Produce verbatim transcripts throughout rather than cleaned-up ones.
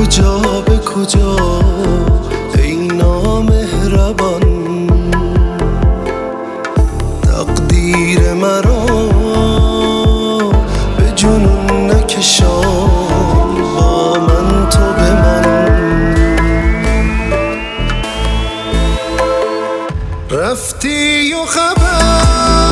کجا به کجا ای نامهربان، تقدیر مرا به جنون نکشان، با من تو بمان. رفتی و خبر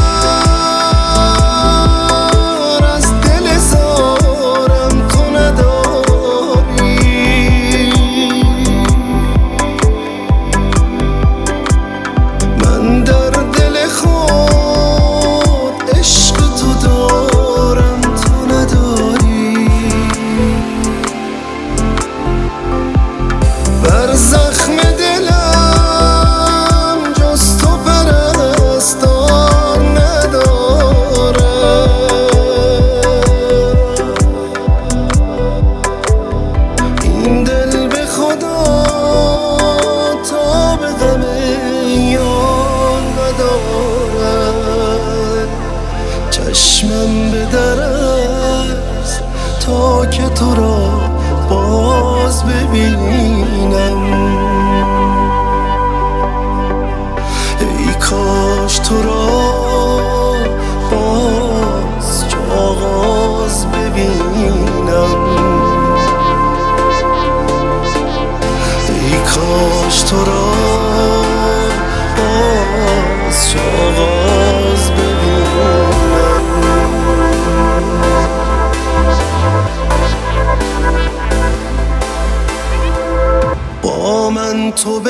چشمم به در است تا که تو را باز ببینم. ای کاش تو را باز چو آغاز ببینم. ای کاش تو را باز چو آغاز ببینم. با من تو